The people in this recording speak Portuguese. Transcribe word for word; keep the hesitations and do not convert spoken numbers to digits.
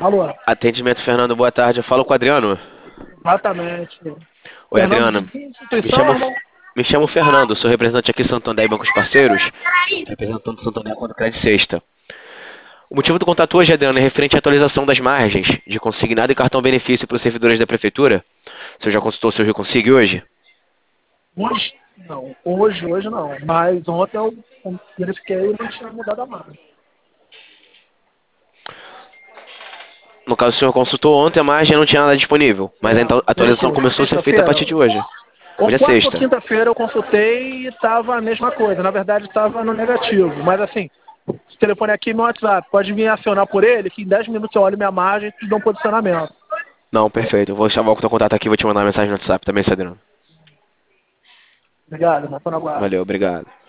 Alô, Atendimento Fernando, boa tarde. Eu falo com o Adriano. exatamente. Oi, Fernando Adriano. de que Me instituição, chamo, irmão? me chamo Fernando, sou representante aqui Santander e Bancos Parceiros, representando o Santander quando Crédito Sexta. O motivo do contato hoje, Adriano, é referente à atualização das margens de consignado e cartão benefício para os servidores da Prefeitura. Você já consultou o seu Rio Consigue hoje? Hoje? Não. Hoje, hoje não. Mas ontem eu verifiquei e não tinha mudado a marca. No caso, o senhor consultou ontem, a margem não tinha nada disponível, mas a É, então- a atualização verifiquei. começou a ser feita a Sexta-feira. partir de hoje. Ou Hoje é quarta ou sexta. quinta-feira eu consultei e estava a mesma coisa. Na verdade, estava no negativo. Mas assim, esse telefone aqui é meu WhatsApp. Pode vir acionar por ele, que em dez minutos eu olho minha margem e te dou um posicionamento. Não, perfeito. Eu vou chamar o teu contato aqui e vou te mandar uma mensagem no WhatsApp também, Adriano. Obrigado, irmão. Tô na guarda. Valeu, obrigado.